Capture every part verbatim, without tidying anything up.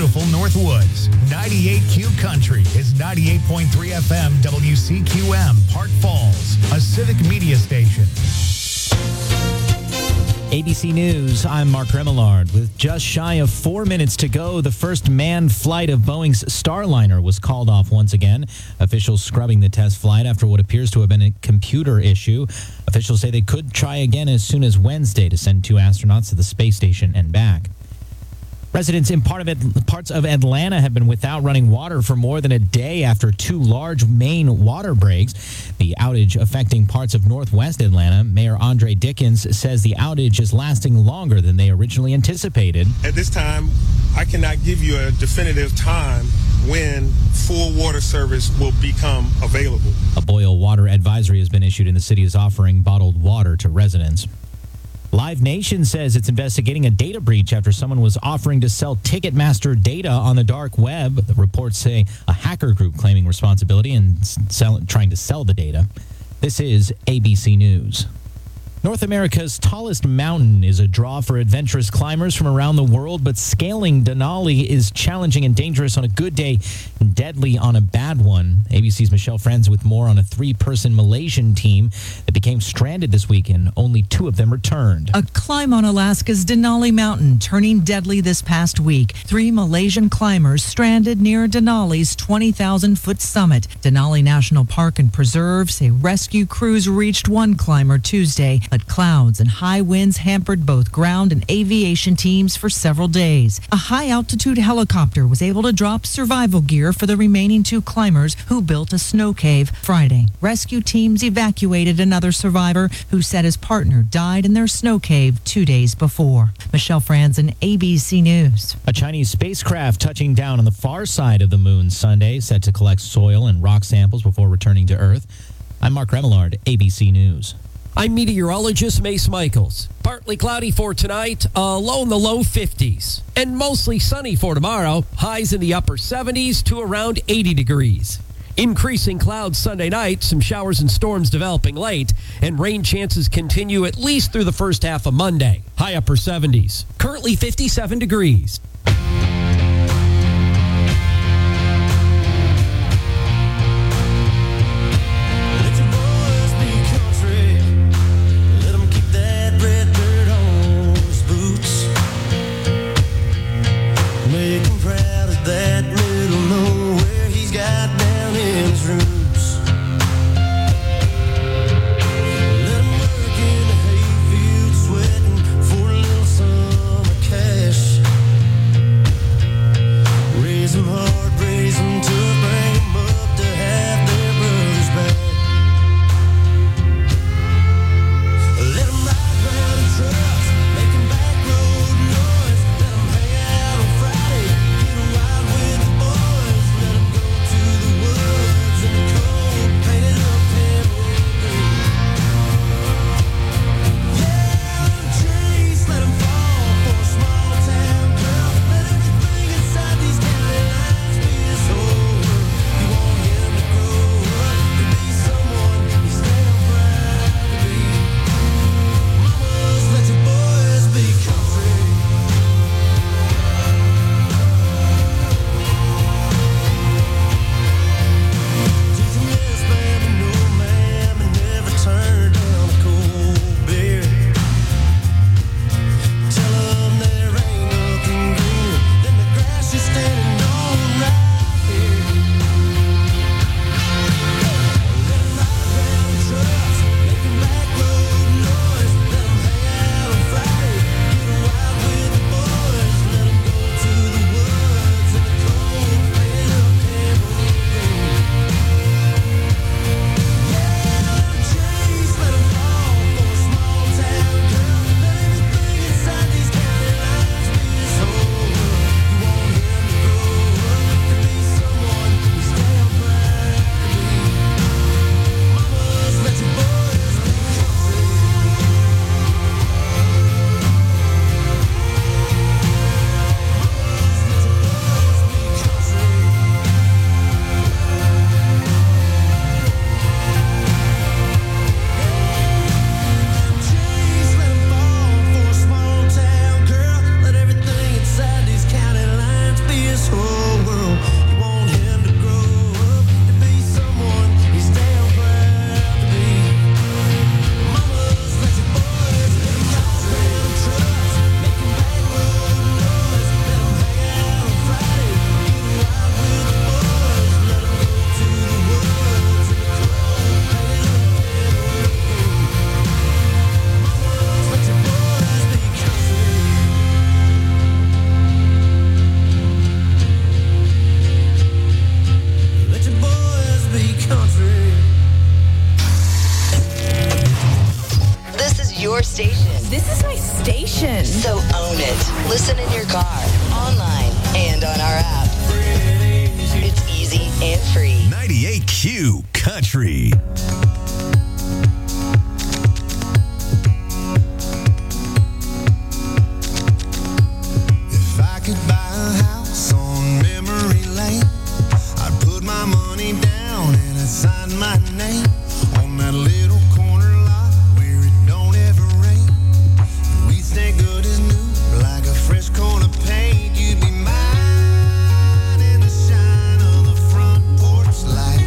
beautiful Northwoods. ninety-eight Q Country is ninety-eight point three F M W C Q M, Park Falls, a civic media station. A B C News, I'm Mark Remillard. With just shy of four minutes to go, the first manned flight of Boeing's Starliner was called off once again. Officials scrubbing the test flight after what appears to have been a computer issue. Officials say they could try again as soon as Wednesday to send two astronauts to the space station and back. Residents in part of it, parts of Atlanta have been without running water for more than a day after two large main water breaks. The outage affecting parts of northwest Atlanta. Mayor Andre Dickens says the outage is lasting longer than they originally anticipated. At this time, I cannot give you a definitive time when full water service will become available. A boil water advisory has been issued and the city is offering bottled water to residents. Live Nation says it's investigating a data breach after someone was offering to sell Ticketmaster data on the dark web. The reports say a hacker group claiming responsibility and sell, trying to sell the data. This is A B C News. North America's tallest mountain is a draw for adventurous climbers from around the world, but scaling Denali is challenging and dangerous on a good day and deadly on a bad one. A B C's Michelle Friends with more on a three-person Malaysian team that became stranded this weekend. Only two of them returned. A climb on Alaska's Denali Mountain turning deadly this past week. Three Malaysian climbers stranded near Denali's twenty thousand foot summit. Denali National Park and Preserve say rescue crews reached one climber Tuesday, but clouds and high winds hampered both ground and aviation teams for several days. A high-altitude helicopter was able to drop survival gear for the remaining two climbers who built a snow cave Friday. Rescue teams evacuated another survivor who said his partner died in their snow cave two days before. Michelle Franzen, A B C News. A Chinese spacecraft touching down on the far side of the moon Sunday, set to collect soil and rock samples before returning to Earth. I'm Mark Remillard, A B C News. I'm meteorologist Mace Michaels. Partly cloudy for tonight, a low in the low fifties. And mostly sunny for tomorrow, highs in the upper seventies to around eighty degrees. Increasing clouds Sunday night, some showers and storms developing late, and rain chances continue at least through the first half of Monday. High upper seventies. Currently fifty-seven degrees. With Listen in your car, online, and on our app. It's easy and free. ninety-eight Q Country. If I could buy a house on memory lane, I'd put my money down and I'd sign my name on that little corner lot where it don't ever rain. And we'd stay good as new, like a fresh coat of paint. You'd be mine in the shine of the front porch light.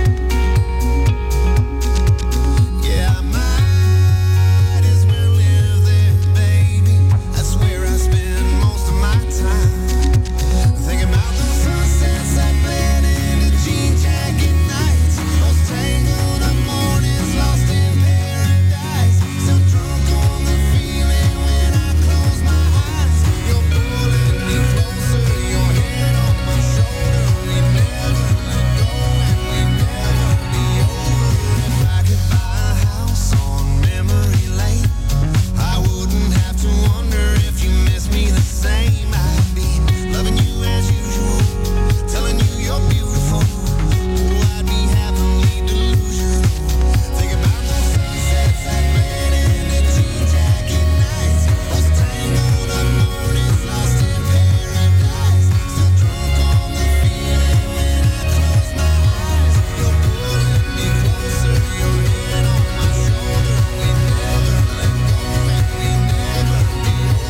Yeah, I might as well live there, baby. That's where I spend most of my time. Thinking about the sunsets that bled into jean jacket nights, those tangled up mornings lost in paradise. Still drunk on the feeling when I close my eyes. You're pulling me closer, your head on my shoulder. We never let go and we never be over. If I could buy a house on memory lane, I wouldn't have to wonder if you miss me the same. I'd be loving you as usual, telling you you're beautiful. Oh, I'd be happily delusional. Think about the sunsets that bled into jean jacket nights, those tangled up mornings lost in paradise. Still drunk on the feeling when I close my eyes. You're pulling me closer, your head on my shoulder. We never let go and we never be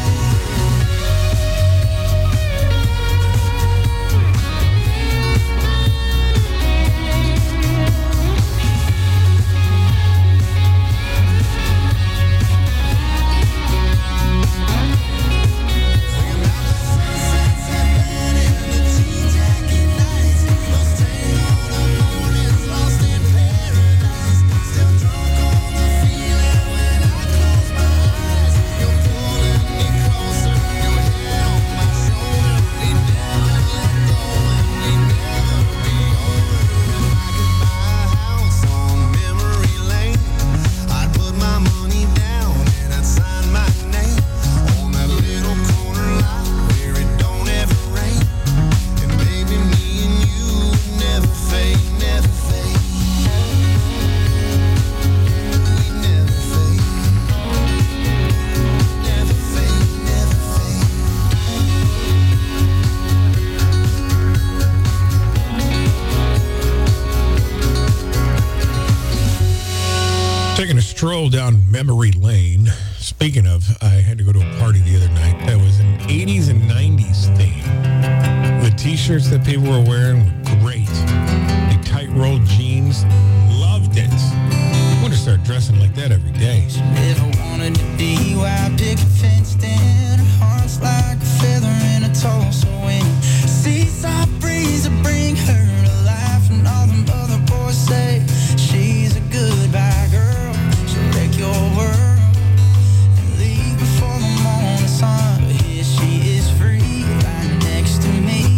Taking a stroll down memory lane. Speaking of, I had to go to a party the other night that was an eighties and nineties theme. The t-shirts that people were wearing were great. The tight-rolled jeans, loved it. I want to start dressing like that every day. Never wanted to be where I pick a fenced in. Heart's like a feather in a Tulsa wind. Seaside breeze will bring her to life. And all them other boys say she's a goodbye girl. She'll wreck your world and leave before the morning sun. But here she is free, right next to me.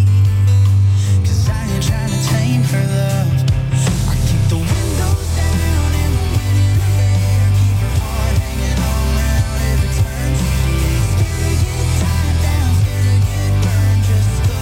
'Cause I ain't trying to tame her love. I keep the windows down and the wind in her hair. Keep her heart hanging on around every turn she takes. Scared to get tied down, scared to get burned. Just the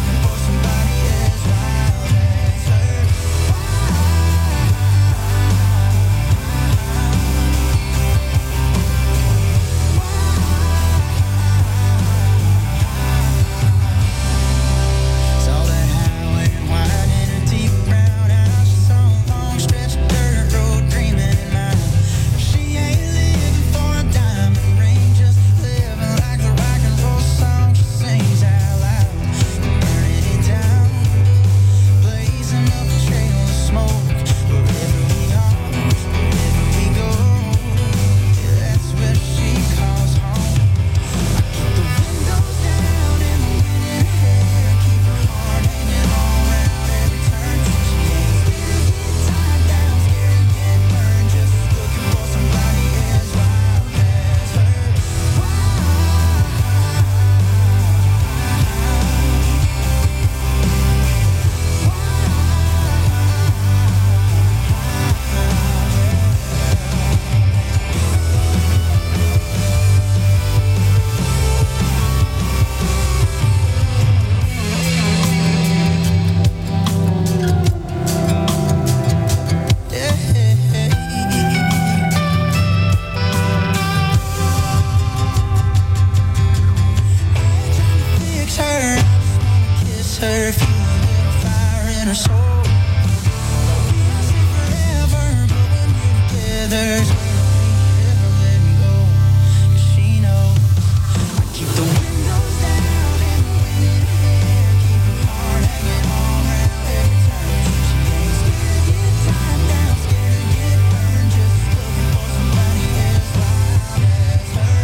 miss her, feel a little fire in her soul. We don't see forever, but when we're together, it's when we never let me go. 'Cause she knows I keep the windows down and the wind in her hair, keep her heart hanging on around every turn. She ain't scared to get tied down, scared to get burned, just looking for somebody as wild as her.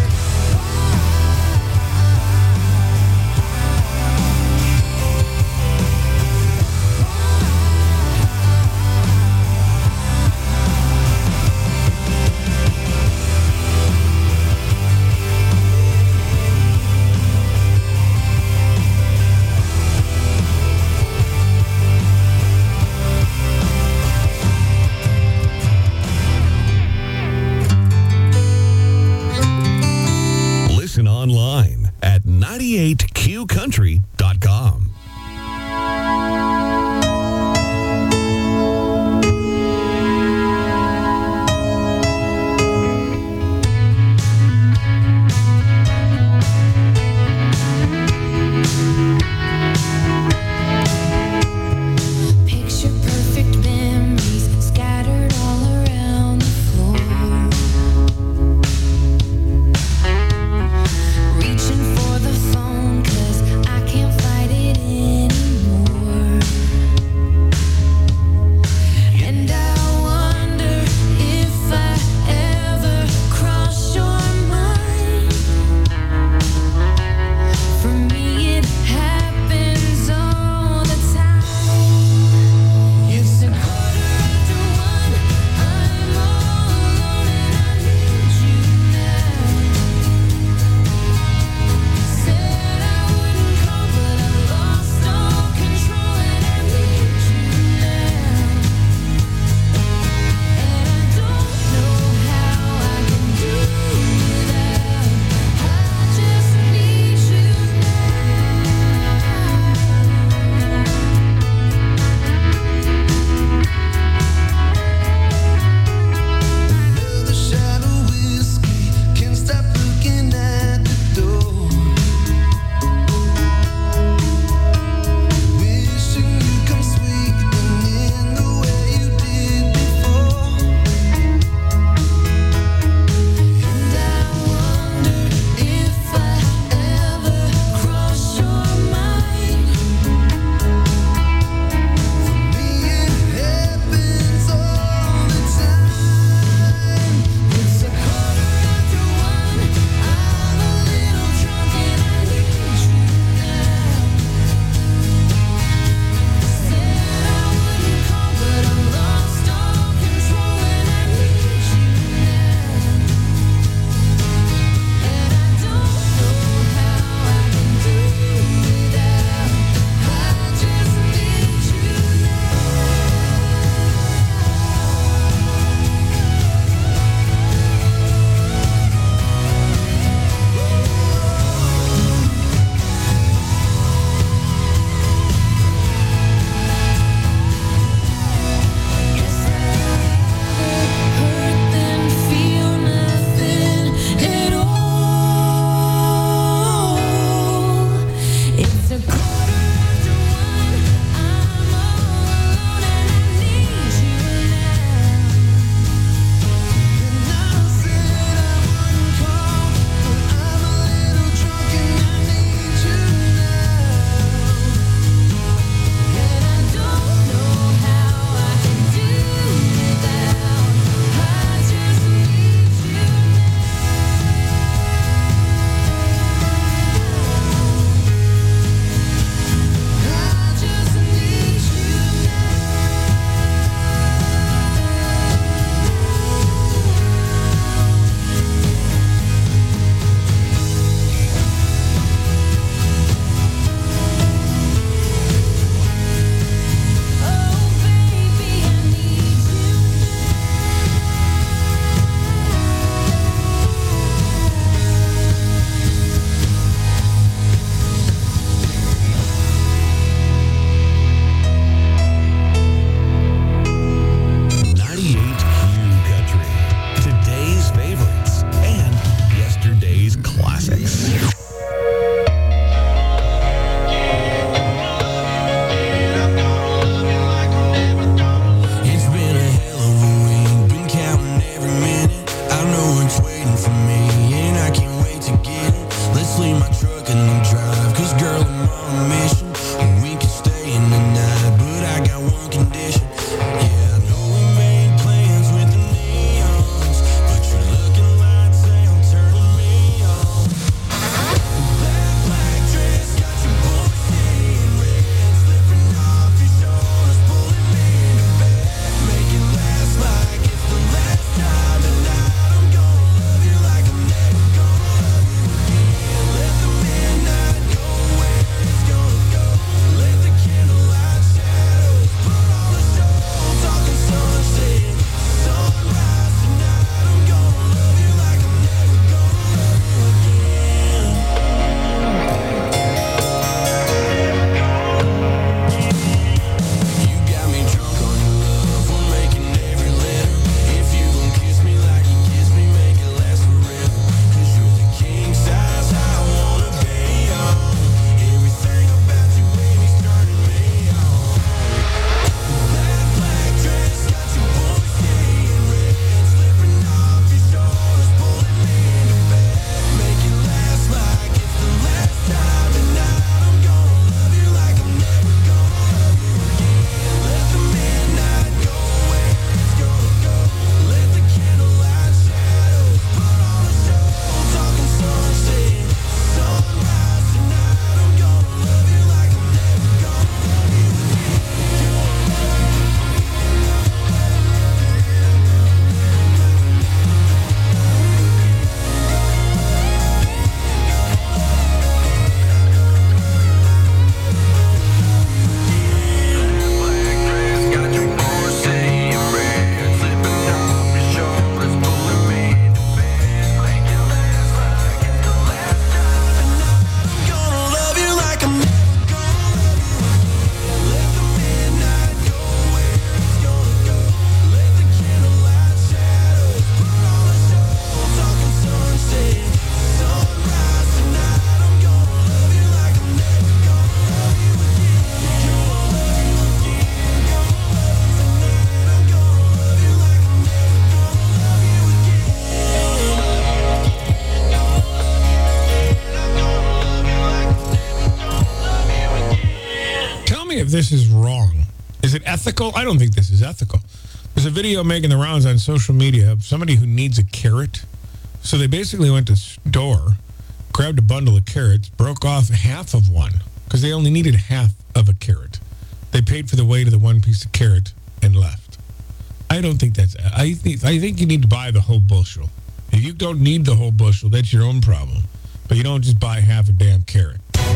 this is wrong. Is it ethical? I don't think this is ethical. There's a video making the rounds on social media of somebody who needs a carrot. So they basically went to store, grabbed a bundle of carrots, broke off half of one because they only needed half of a carrot. They paid for the weight of the one piece of carrot and left. I don't think that's... I think, I think you need to buy the whole bushel. If you don't need the whole bushel, that's your own problem. But you don't just buy half a damn carrot.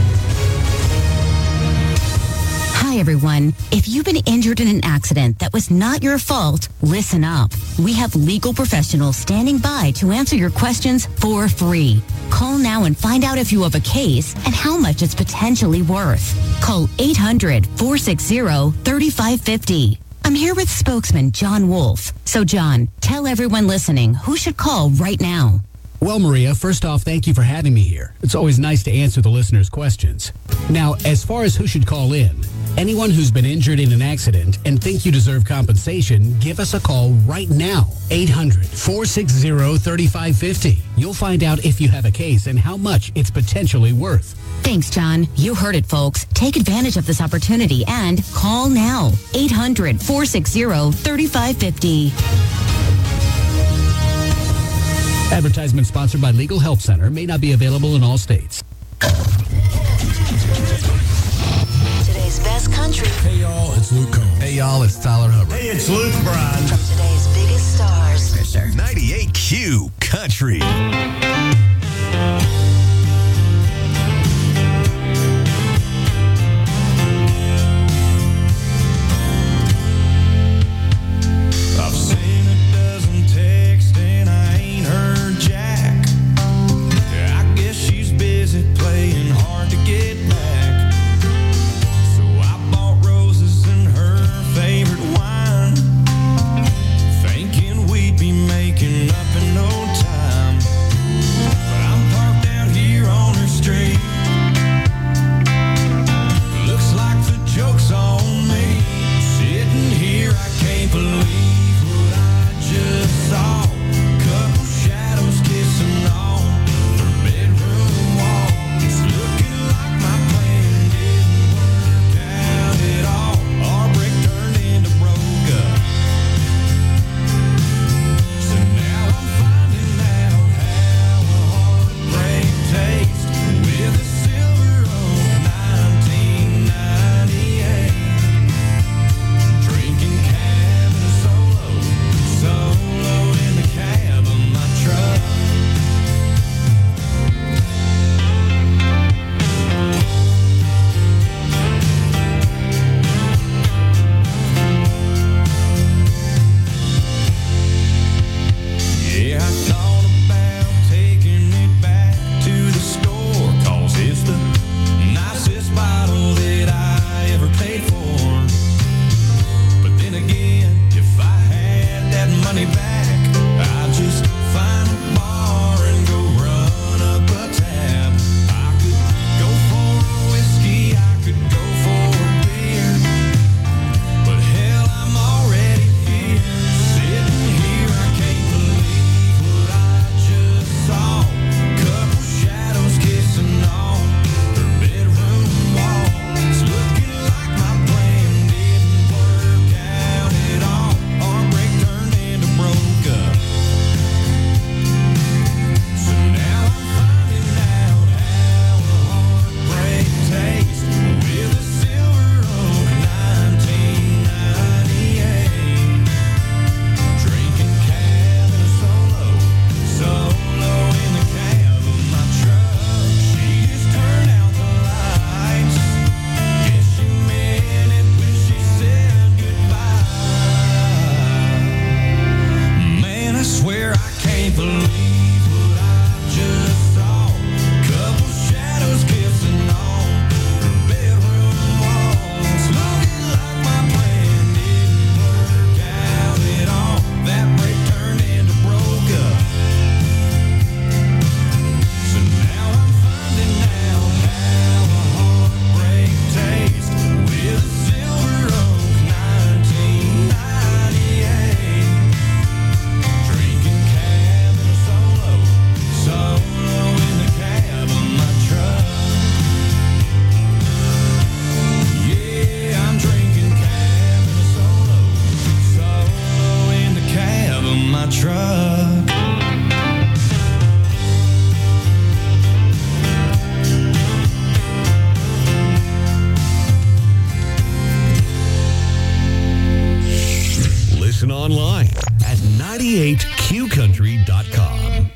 Hi, everyone. If you've been injured in an accident that was not your fault, listen up. We have legal professionals standing by to answer your questions for free. Call now and find out if you have a case and how much it's potentially worth. Call eight hundred, four six zero, three five five zero. I'm here with spokesman John Wolf. So, John, tell everyone listening who should call right now. Well, Maria, first off, thank you for having me here. It's always nice to answer the listeners' questions. Now, as far as who should call in, anyone who's been injured in an accident and think you deserve compensation, give us a call right now. eight hundred, four six zero, three five five zero. You'll find out if you have a case and how much it's potentially worth. Thanks, John. You heard it, folks. Take advantage of this opportunity and call now. eight hundred, four six zero, three five five zero. Advertisement sponsored by Legal Help Center. May not be available in all states. Today's best country. Hey, y'all, it's Luke Combs. Hey, y'all, it's Tyler Hubbard. Hey, it's Luke Bryan. From today's biggest stars. Yes, sir. ninety-eight Q Country. I've seen a dozen texts and I ain't heard jack. I guess she's busy playing hard to get back. So I bought roses and her favorite wine, thinking we'd be making up in no time. ninety-eight Q country dot com.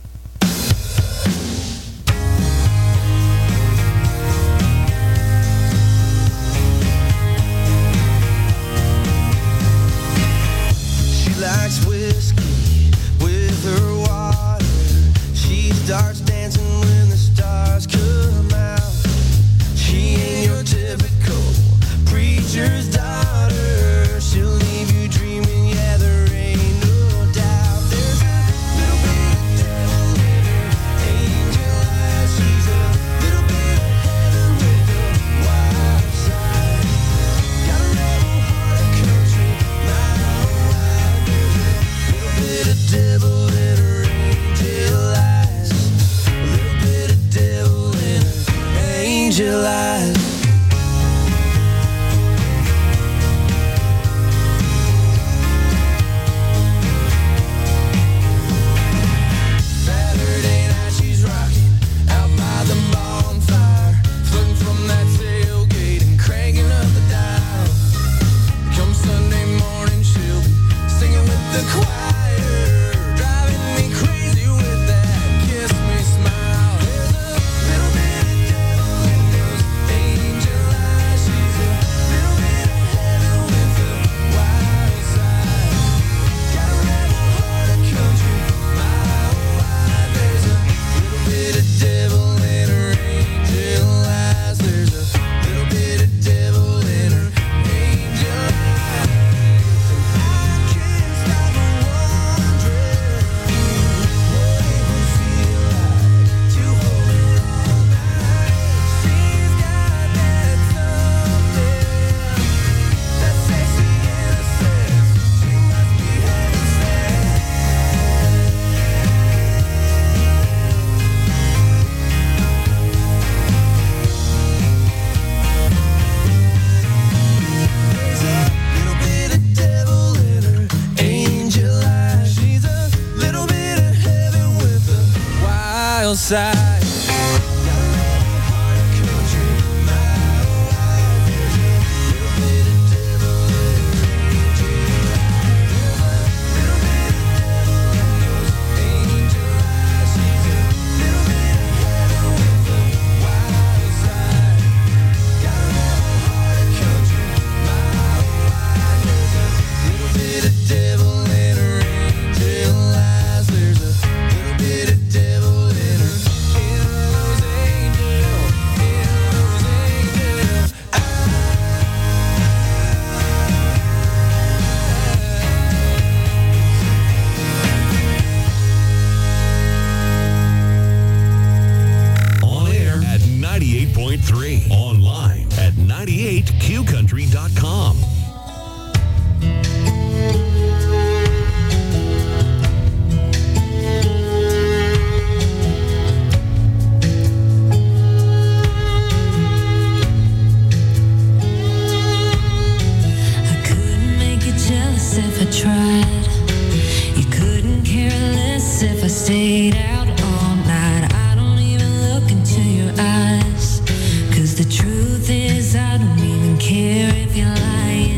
She likes whiskey with her water. She starts dancing when the stars come out. She ain't your typical preacher's daughter. She'll leave you dreaming, yeah, there ain't no doubt. There's a little bit of devil in her angel eyes. She's a little bit of heaven with a wild side. Got a rebel heart of country, my oh wild. There's a little bit of devil in her angel eyes. A little bit of devil in her angel eyes. Saturday night she's rocking out by the bonfire, flirting from that tailgate and cranking up the dial. Come Sunday morning she'll be singing with the choir, driving me crazy with that kiss me smile. There's a little bit of devil in those angel eyes. She's a little bit of heaven with the wild side. Got a rebel heart of country, my oh why. There's a little bit of devil in her angel eyes. There's a little bit of devil in her angel eyes. I can't stop wondering what it would feel like to hold her all night. She's got that something, that sexy innocence. She must be heaven sent. There's a little bit of devil in her angel eyes. She's a little bit of heaven with a wild side. Got a rebel heart of country, my oh why. There's a little bit of devil in her angel eyes. There's a little bit of devil in those angel eyes. She's a little bit of heaven with a wild side. Got a rebel heart of country, my oh why. There's a little bit of devil in her angel eyes. There's a little bit of devil in her, in those angel, in those angel On air at ninety-eight point three. Online at ninety-eight Q country dot com. I couldn't make you jealous if I tried. You couldn't care less if I stayed out all night. I don't even look into your eyes, 'cause the truth is I don't even care if you're lying.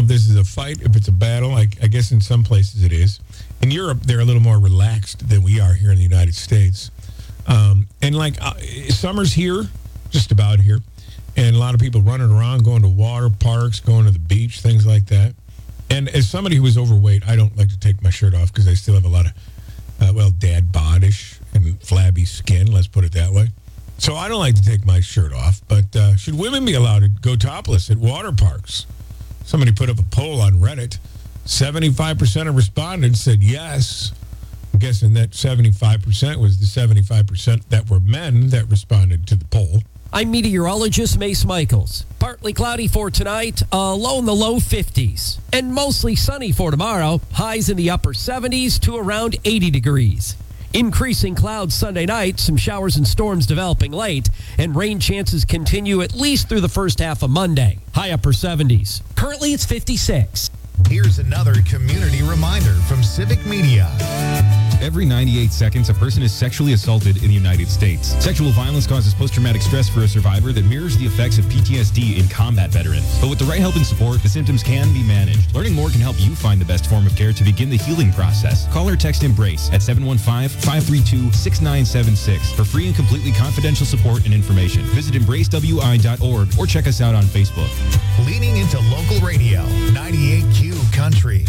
if this is a fight, if it's a battle. I, I guess in some places it is. In Europe, they're a little more relaxed than we are here in the United States. Um, and like uh, summer's here, just about here. And a lot of people running around, going to water parks, going to the beach, things like that. And as somebody who is overweight, I don't like to take my shirt off because I still have a lot of, uh, well, dad bod-ish and flabby skin, let's put it that way. So I don't like to take my shirt off. But uh, should women be allowed to go topless at water parks? Somebody put up a poll on Reddit. seventy-five percent of respondents said yes. I'm guessing that seventy-five percent was the seventy-five percent that were men that responded to the poll. I'm meteorologist Mace Michaels. Partly cloudy for tonight, uh, low in the low fifties. And mostly sunny for tomorrow, highs in the upper seventies to around eighty degrees. Increasing clouds Sunday night, some showers and storms developing late, and rain chances continue at least through the first half of Monday. High upper seventies. Currently it's fifty-six. Here's another community reminder from Civic Media. Every ninety-eight seconds, a person is sexually assaulted in the United States. Sexual violence causes post-traumatic stress for a survivor that mirrors the effects of P T S D in combat veterans. But with the right help and support, the symptoms can be managed. Learning more can help you find the best form of care to begin the healing process. Call or text EMBRACE at seven one five, five three two, six nine seven six for free and completely confidential support and information. Visit embrace w i dot org or check us out on Facebook. Leaning into local radio, ninety-eight Q Country.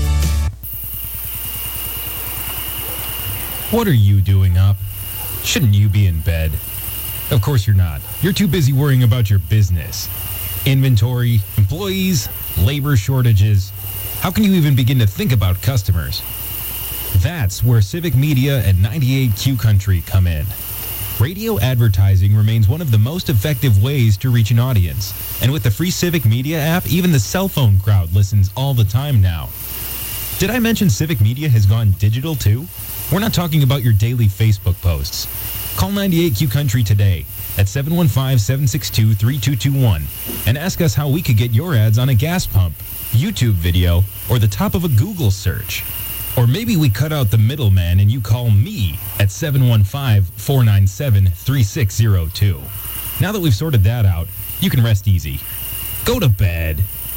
What are you doing up? Shouldn't you be in bed? Of course you're not. You're too busy worrying about your business. Inventory, employees, labor shortages. How can you even begin to think about customers? That's where Civic Media and ninety-eight Q Country come in. Radio advertising remains one of the most effective ways to reach an audience. And with the free Civic Media app, even the cell phone crowd listens all the time now. Did I mention Civic Media has gone digital too? We're not talking about your daily Facebook posts. Call ninety-eight Q Country today at seven one five, seven six two, three two two one and ask us how we could get your ads on a gas pump, YouTube video, or the top of a Google search. Or maybe we cut out the middleman and you call me at seven one five, four nine seven, three six zero two. Now that we've sorted that out, you can rest easy. Go to bed.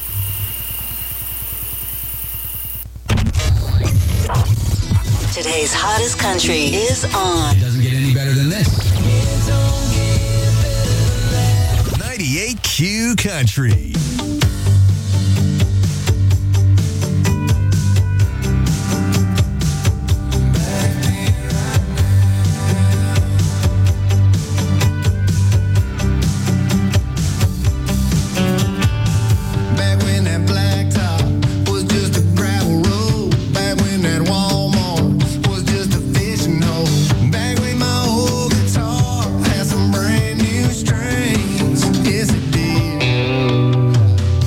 Today's hottest country is on. It doesn't get any better than this. ninety-eight Q Country. Back when that blacktop was just a gravel road. Back when that Walmart was just a fishing hole. Back when my old guitar had some brand new strings. Yes, it did.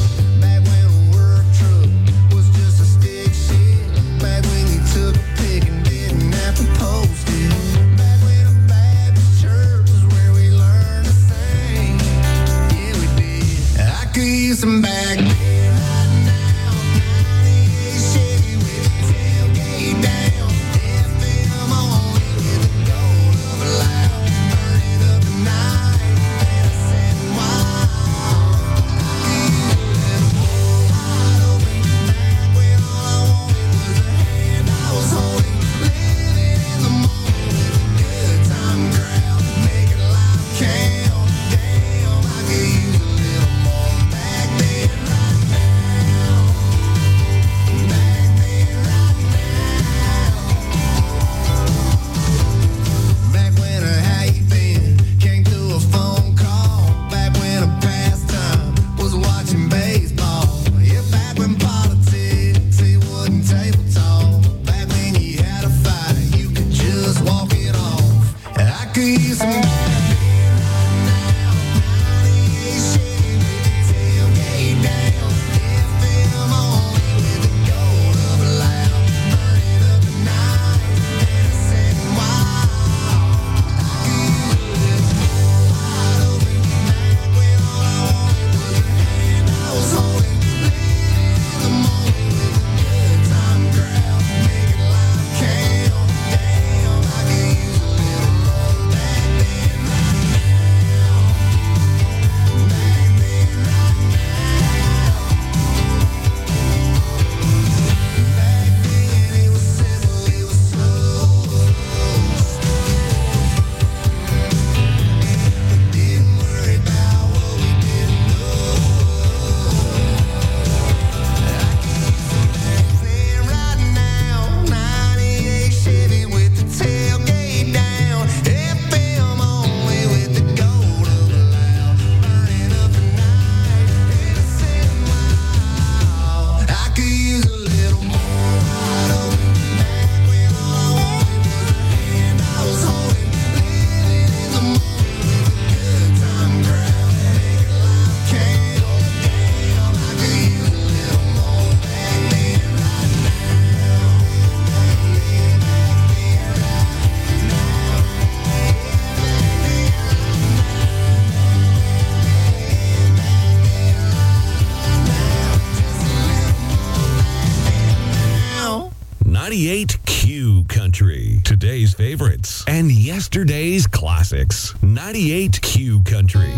ninety-eight Q Country. Today's favorites and yesterday's classics. ninety-eight Q Country.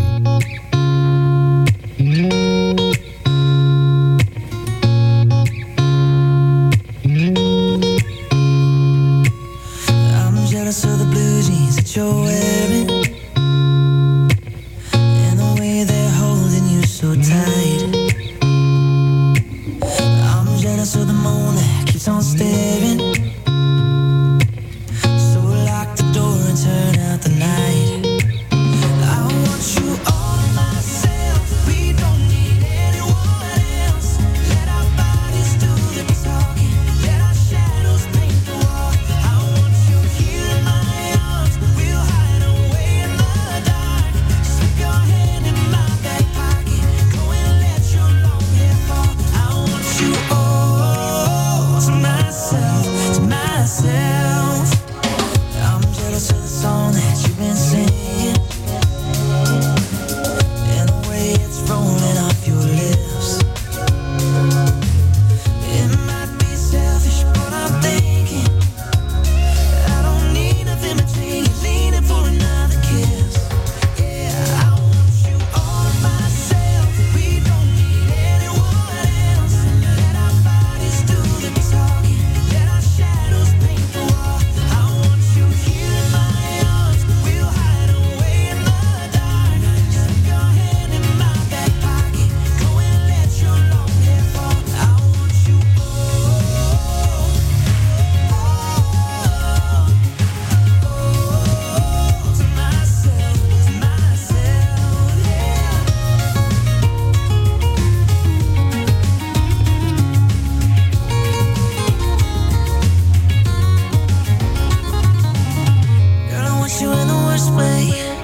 I'm jealous of the blue jeans that you're wearing, and the way they're holding you so tight. I'm jealous of the moon that keeps on staring. So lock the door and turn out the night. I want you all to myself. We don't need anyone else. Let our bodies do the talking. Let our shadows paint the wall. I want you here in my arms. We'll hide away in the dark. Slip your hand in my back pocket. Go and let your long hair fall. I want you all to myself, to myself. I'm jealous of the song that you've been singing, and the way it's rolling off your lips. It might be selfish, but I'm thinking I don't need nothing between you, leaning for another kiss. Yeah, I want you all to myself. We don't need anyone else. Let our bodies do the talking. Let our shadows paint the wall. I want you here in my arms. We'll hide away in the dark. Slip your hand in my back pocket. Go and let your long hair fall. I want you all to myself, to myself, yeah. Girl, I want you in the worst way.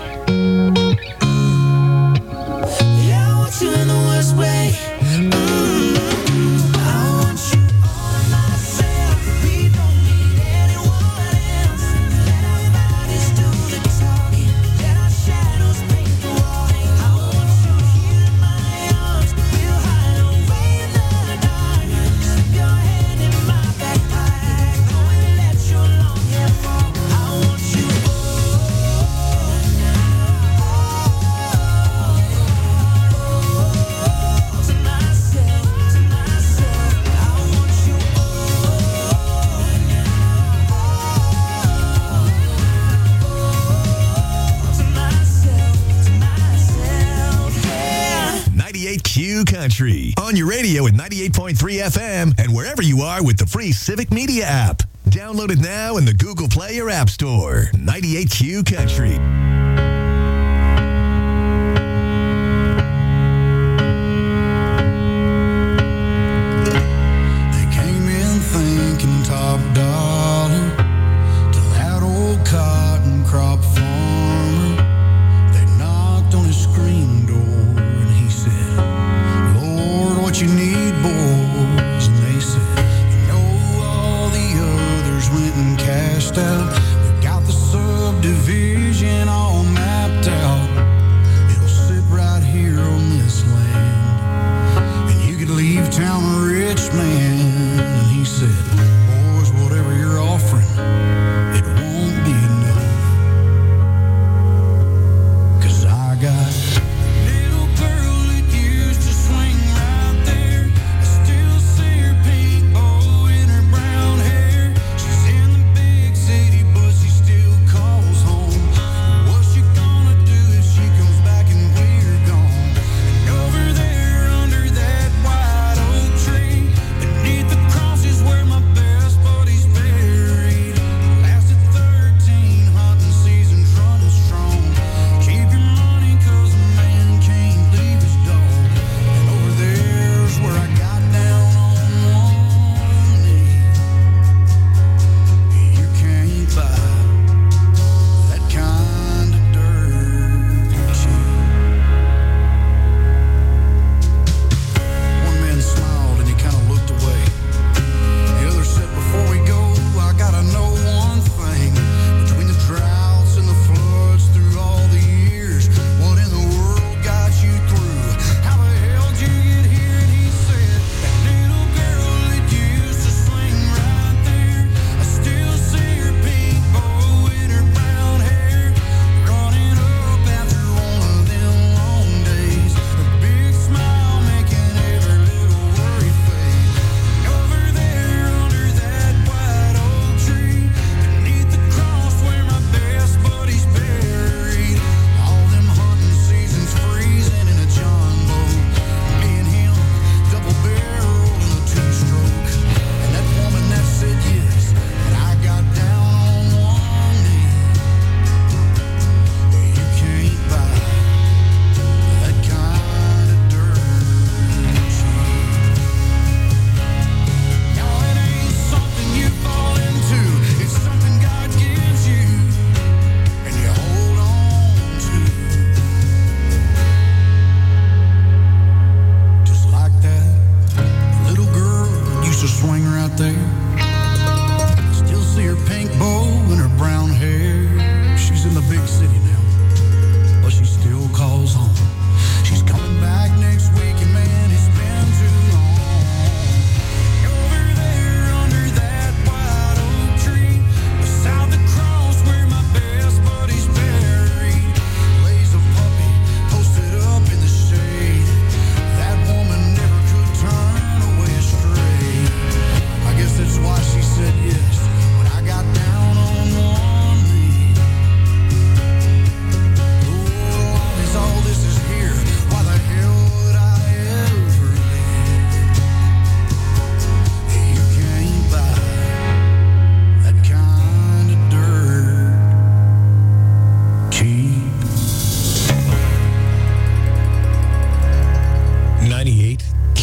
Yeah, I want you in the worst way. Mm. I want you all to myself. We don't need anyone else. Let our bodies do the talking. Let our shadows paint the wall. I want you here in my arms. We'll hide away in the dark. Slip your hand in my back pocket. Go and let your long hair fall. I want you to myself, to myself. I want you to myself, to myself, yeah. ninety-eight Q Country. On your radio at ninety-eight point three F M and wherever you are with the free Civic Media app. Download it now in the Google Play or App Store. ninety-eight Q Country. They came in thinking top dollar to that old cotton crop farmer. They knocked on his screen door and he said, Lord, what you need, boys? And they said, you know, all the others went and cashed out. We got the subdivision all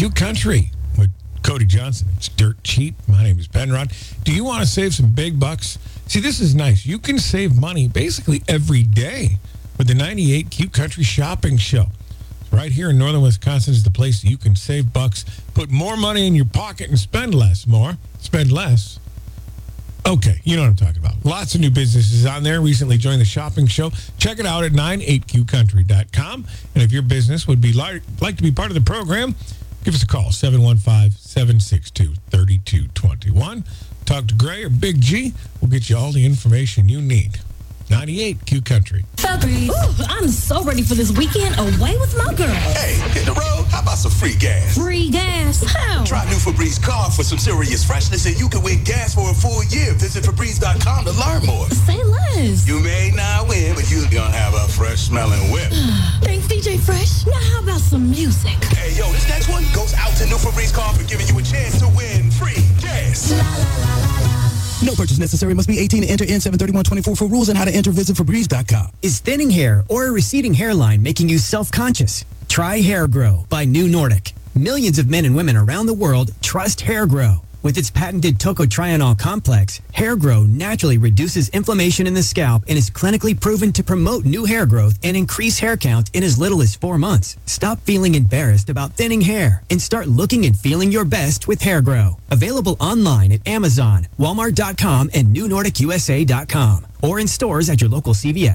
Q Country with Cody Johnson. It's dirt cheap. My name is Penrod. Do you want to save some big bucks? See, this is nice. You can save money basically every day with the ninety-eight Q Country Shopping Show. Right here in northern Wisconsin is the place you can save bucks, put more money in your pocket, and spend less. More, spend less. Okay, you know what I'm talking about. Lots of new businesses on there. Recently joined the shopping show. Check it out at ninety-eight q country dot com. And if your business would be like, like to be part of the program, give us a call, seven one five, seven six two, three two two one. Talk to Gray or Big G. We'll get you all the information you need. ninety-eight Q Country. Ooh, I'm so ready for this weekend away with my girl. Hey, hit the road? How about some free gas? Free gas? How? Try new Febreze car for some serious freshness and you can win gas for a full year. Visit Febreze dot com to learn more. Say less. You may not win, but you're going to have a fresh smelling whip. Thanks, D J Fresh. Now how about some music? Hey, yo, this next one goes out to new Febreze car for giving you a chance to win free gas. La, la, la, la, la. No purchase necessary. Must be eighteen to enter N seven thirty-one twenty-four for rules and how to enter. Visit Febreze dot com. Is thinning hair or a receding hairline making you self-conscious? Try Hair Grow by New Nordic. Millions of men and women around the world trust Hair Grow. With its patented tocotrienol complex, Hair Grow naturally reduces inflammation in the scalp and is clinically proven to promote new hair growth and increase hair count in as little as four months. Stop feeling embarrassed about thinning hair and start looking and feeling your best with Hair Grow. Available online at Amazon, Walmart dot com, and New Nordic U S A dot com, or in stores at your local C V S.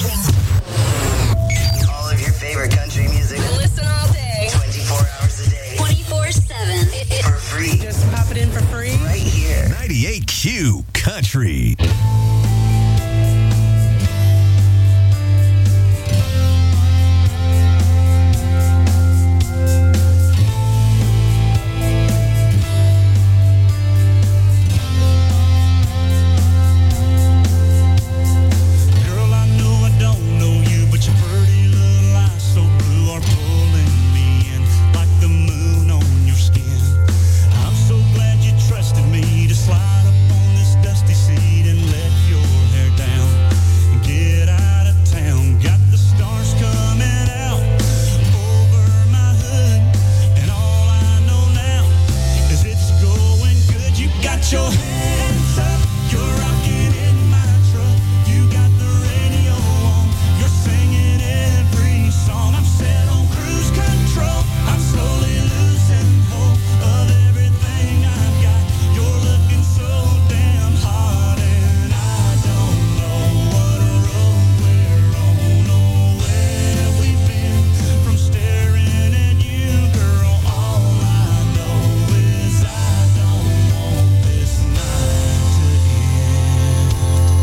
All of your favorite country music. Listen all day. twenty-four hours a day. twenty-four seven. For free. Just pop it in for free. Right here. ninety-eight Q Country. Girl, I know I don't know you, but your pretty little eyes so blue are pulling me in like the moon on your skin. I'm so glad you trusted me to slide up on this dusty seat and let your hair down and get out of town. Got the stars coming out over my hood, and all I know now is it's going good. You got your hands up, you're rocking in my truck. You got the radio on, you're singing every song. I'm set on cruise control, I'm slowly losing hope of everything I've got. You're looking so damn hot, and I don't know what road we're on or where we've been. From staring at you, girl, all I know is I don't want this night to end.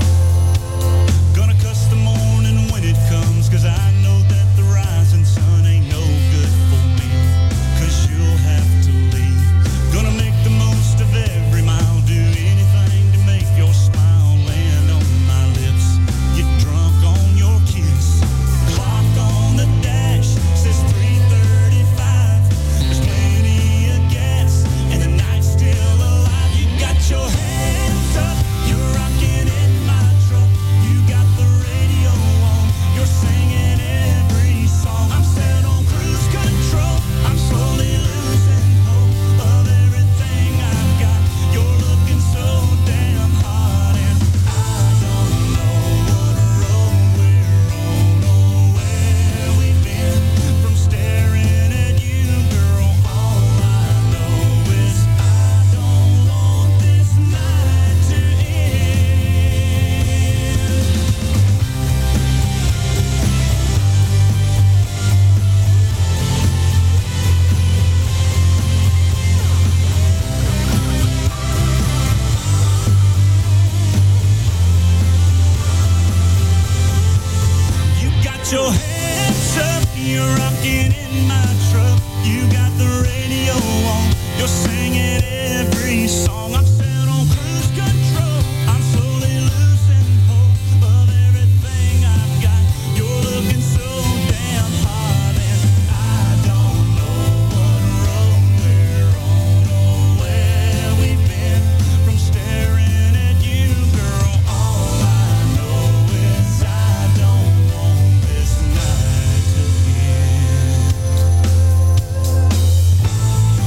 Gonna cuss the morning when it comes, 'cause I know that the rising sun ain't no good for me. 'Cause you'll have to leave. Gonna make the most of every mile, do anything to make your smile land on my lips. Get drunk on your kiss. Clock on the dash says three thirty-five. There's plenty of gas and the night's still alive. You got your hands up, you're rocking in my truck. You got the radio on, you're singing every song. I'm set on cruise control, I'm slowly losing hope of everything I've got. You're looking so damn hot, and I don't know what road we're on or where we've been. From staring at you, girl, all I know is I don't want this night to end. You got your hands up, you're rocking in my truck. You got the radio on, you're singing every song. I'm set on cruise control, I'm slowly losing hope of everything I've got. You're looking so damn hot, and I don't know what road we're on or where we've been. From staring at you, girl, all I know is I don't want this night to end.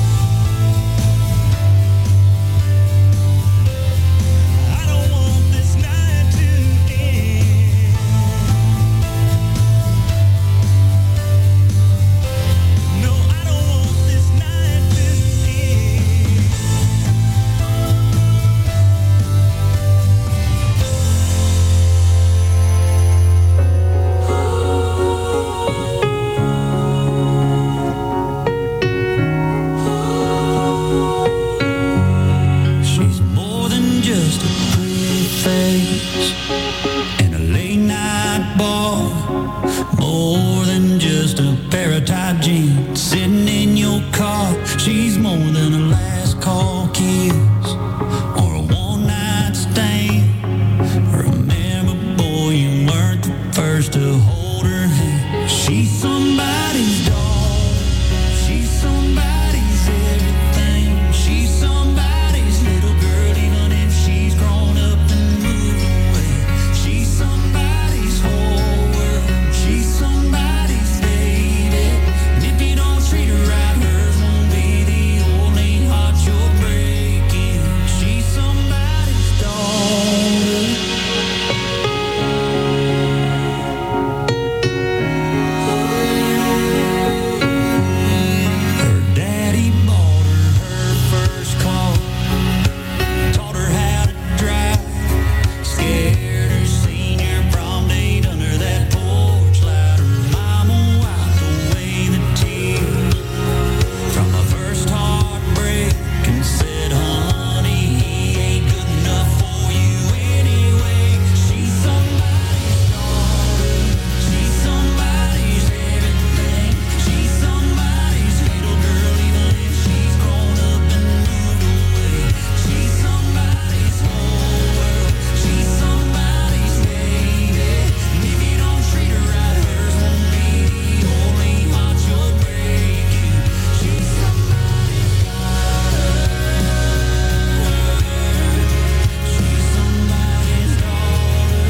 somebody's dog. She's somebody's everything. She's somebody's little girl, even if she's grown up and moved away. She's somebody's whole world. She's somebody's baby. And if you don't treat her right, hers won't be the only heart you're breaking. She's somebody's daughter. Her daddy bought her her first car, taught her how to drive, scared her senior prom date under that porch light. Her mama wiped away the tears from the first heartbreak and said, honey, he ain't good enough for you anyway. She's somebody's daughter. She's somebody's everything. She's somebody's little girl, even if she's grown up and moved away. She's somebody's whole world. She's somebody's baby. And if you don't treat her right, hers won't be the only heart you're breaking. She's somebody's daughter. She's somebody's daughter.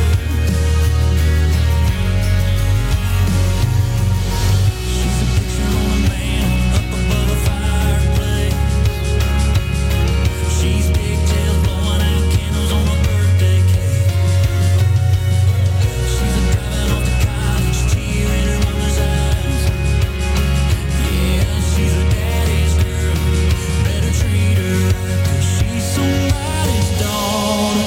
She's a picture on a mantle up above a fireplace. She's pigtails blowing out candles on a birthday cake. She's a driving off to college, tear in her mama's eyes. Yeah, she's a daddy's girl. Better treat her right, 'cause she's somebody's daughter.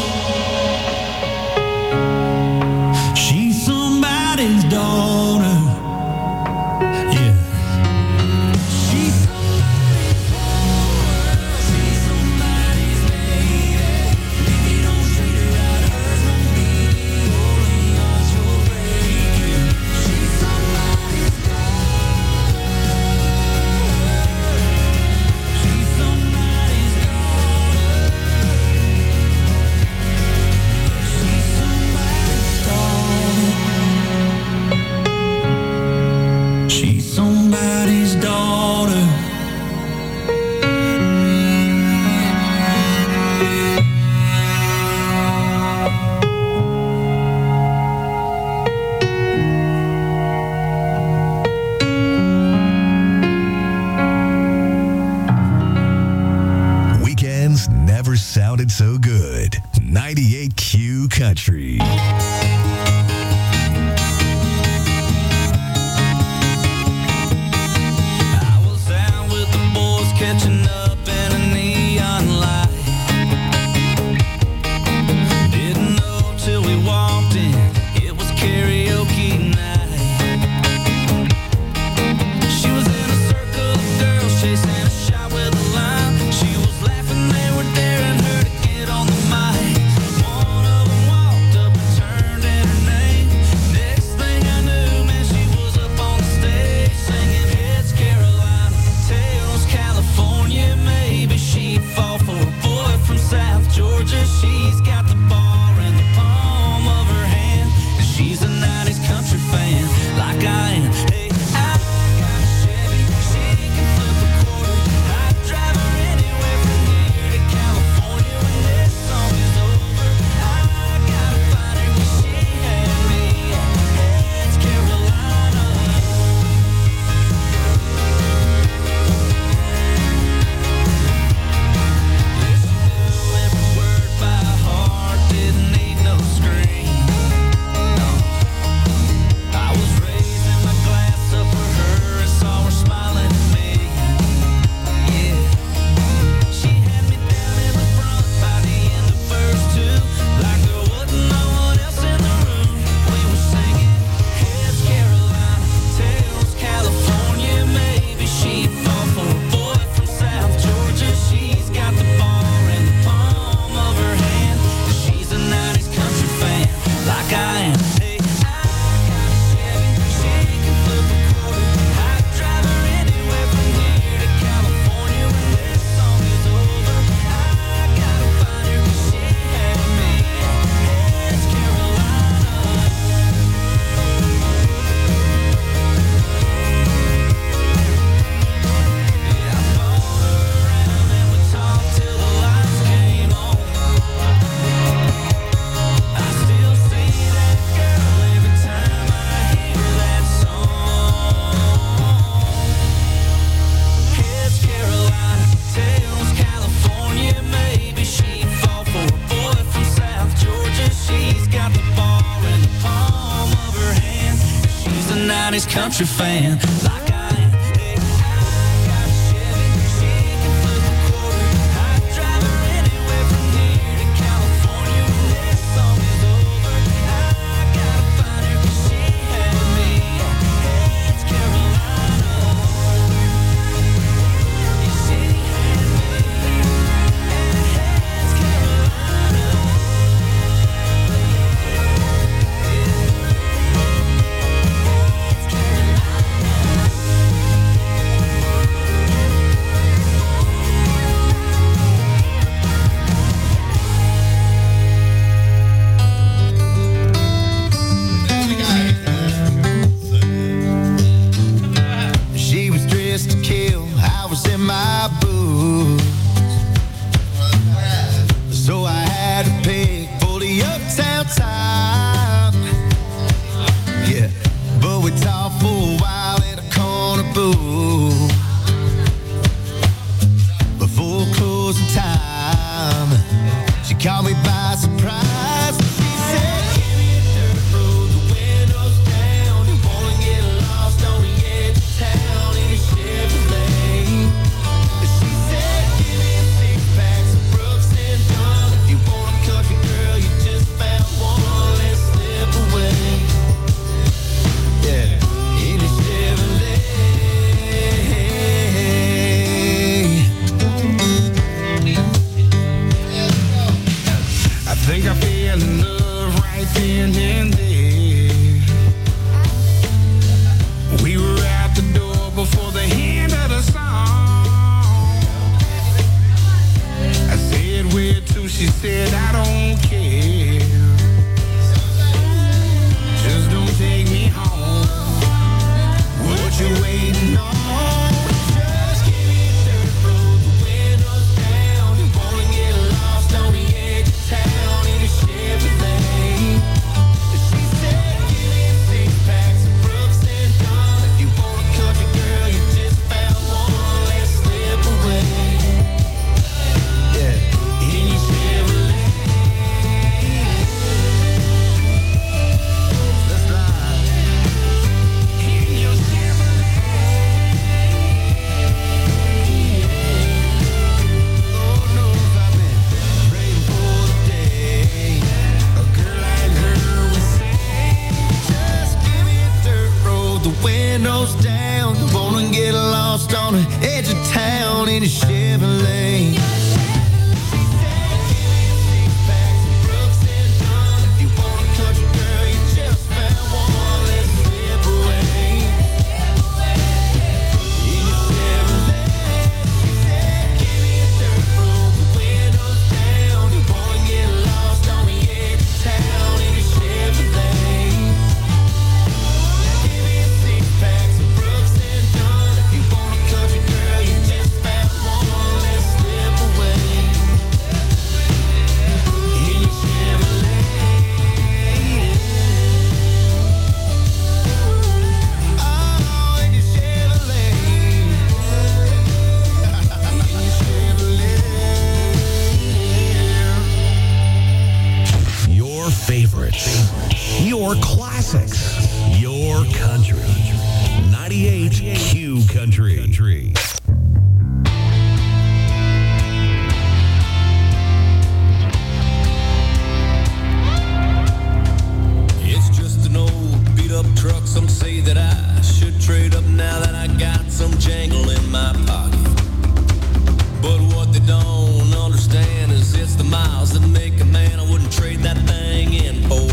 She's somebody's daughter. Yeah. She's somebody's whole world. She's somebody's baby. If you don't treat her right, hers won't be the only heart you're breaking. She's somebody's daughter. She's somebody's daughter. She's somebody's daughter. She's somebody's daughter. Weekends never sounded so good. ninety-eight Q Country. I was out with the boys catching up in a neon light. Didn't know till we walked in, it was karaoke night. She was in a circle of girls chasing a shot with a line. She was laughing, they were daring her to get on the mic. One of them walked up and turned in her name. Next thing I knew, man, she was up on the stage singing Heads Carolina, Tails California. country fan. Like I am. Hey, I got a Chevy, she can flip a quarter. I'd drive her anywhere from here to California when this song is over. I gotta find her 'cause she had me. Hey, it's Carolina. Yeah, she had me. Hey, it's Carolina. She was dressed to kill, I was in my boots. So I had to pick for the uptown time. Yeah, but we talked for a while at a corner booth. Before closing time, she caught me by surprise. She said, "Give me a dirt road, the windows down. You wanna get lost on the edge of town in a Chevrolet." She said, "Give me a six pack of Brooks and Dunn. If you want a country girl, you just found one. Let's slip away." Yeah, in a Chevrolet. I think I fell in love right then and there. We were out the door before the end of the song. I said, "Where to?" She said, "I don't care. Just don't take me home. What you waiting on? Just give me a dirt road, the windows down. You wanna get lost on the edge of town in a Chevrolet." She said, "Give me a six pack of Brooks and Dunn. If you want a country girl, you just found one. Let's slip away." Yeah, in your Chevrolet. Let's ride. In your Chevrolet. Lord knows I've been praying for the day a girl like her would say, "Just give me a dirt road, the windows down. You wanna get lost on the edge of town in a Chevrolet." She said, "Give me a six pack of Brooks and Dunn. If you want a country girl, you just found one. Let's slip away." In your Chevrolet. She said, "Give me a dirt road, the windows down. You wanna get lost on the edge of town in a Chevrolet." Give me a six pack of Brooks and Dunn. If you want a country girl, you just found one. Let's slip away. In your Chevrolet. Oh, in your Chevrolet. In your Chevrolet. Your favorites. Your classics. Your country. ninety-eight Q Country. It's just an old beat-up truck. Some say that I should trade up now that I got some jangle in my pocket. But what they don't understand is it's the miles that make a man. I wouldn't trade that thing in for